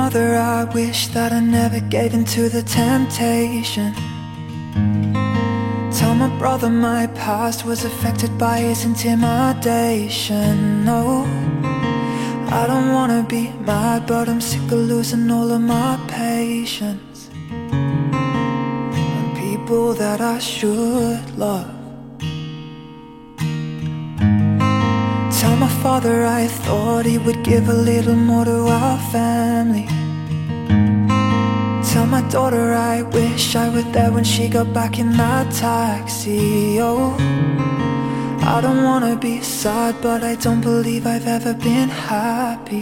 mother, I wish that I never gave in to the temptation. Tell my brother my past was affected by his intimidation. No, I don't wanna be mad, but I'm sick of losing all of my patience on people that I should love. Tell my father I thought he would give a little more to our family. Tell my daughter I wish I were there when she got back in that taxi. Oh, I don't wanna be sad, but I don't believe I've ever been happy.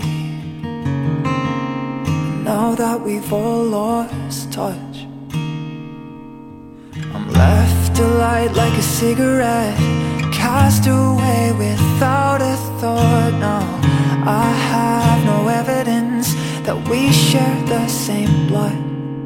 Now that we've all lost touch, I'm left alight like a cigarette, cast away without a thought. No, I have no evidence that we share the same blood.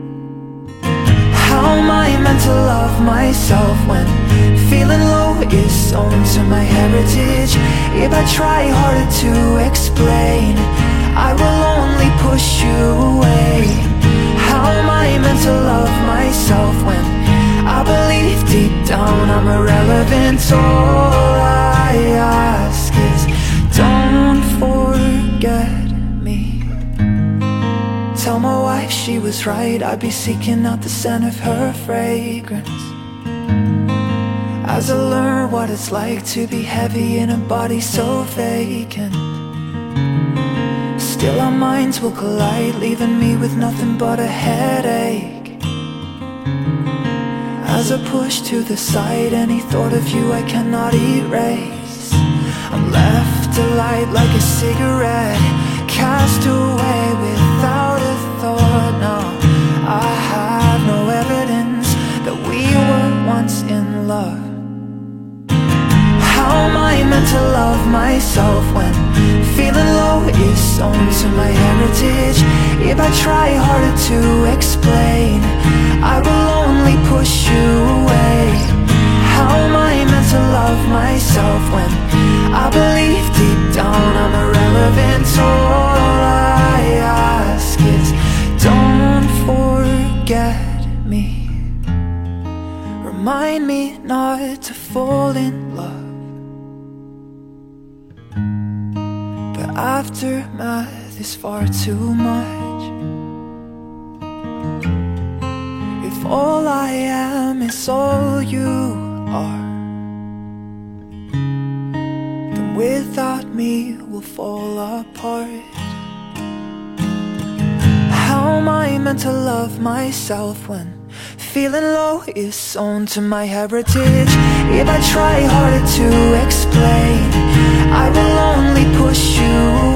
How am I meant to love myself when feeling low is owed to my heritage? If I try harder to explain, I will only push you away. How am I meant to love myself when I believe deep down I'm irrelevant? All I ask is don't forget me. Tell my wife she was right, I'd be seeking out the scent of her fragrance as I learn what it's like to be heavy in a body so vacant. Still our minds will collide, leaving me with nothing but a headache. As I push to the side any thought of you I cannot erase, I'm left alight like a cigarette, cast away without a thought. No, I have no evidence that we were once in love. How am I meant to love myself when feeling low is sewn to my heritage? If I try harder to explain, I will only push you away. How am I meant to love myself when I believe deep down I'm irrelevant? All I ask is don't forget me. Remind me not to fall in love. The aftermath is far too much. If all I am is all you are, then without me we'll fall apart. How am I meant to love myself when feeling low is sewn to my heritage? If I try harder to explain, I will only push you